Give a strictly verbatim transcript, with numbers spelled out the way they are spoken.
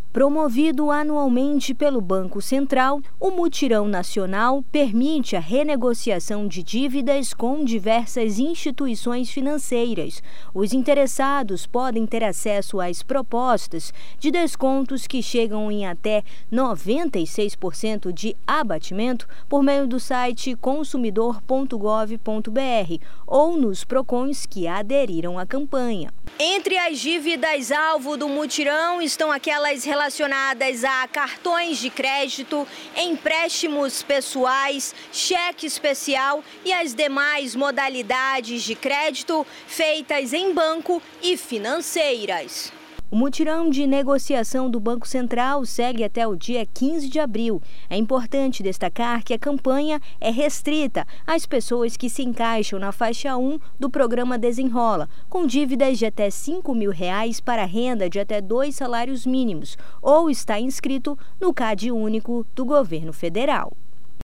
Promovido anualmente pelo Banco Central, o Mutirão Nacional permite a renegociação de dívidas com diversas instituições financeiras. Os interessados podem ter acesso às propostas de descontos que chegam em até noventa e seis por cento de abatimento por meio do site consumidor ponto gov ponto br ou nos PROCONs que aderiram à campanha. Entre as dívidas alvo do mutirão estão aquelas relacionadas a cartões de crédito, empréstimos pessoais, cheque especial e as demais modalidades de crédito feitas em banco e financeiras. O mutirão de negociação do Banco Central segue até o dia quinze de abril. É importante destacar que a campanha é restrita às pessoas que se encaixam na faixa um do programa Desenrola, com dívidas de até cinco mil reais para renda de até dois salários mínimos, ou está inscrito no CAD único do governo federal.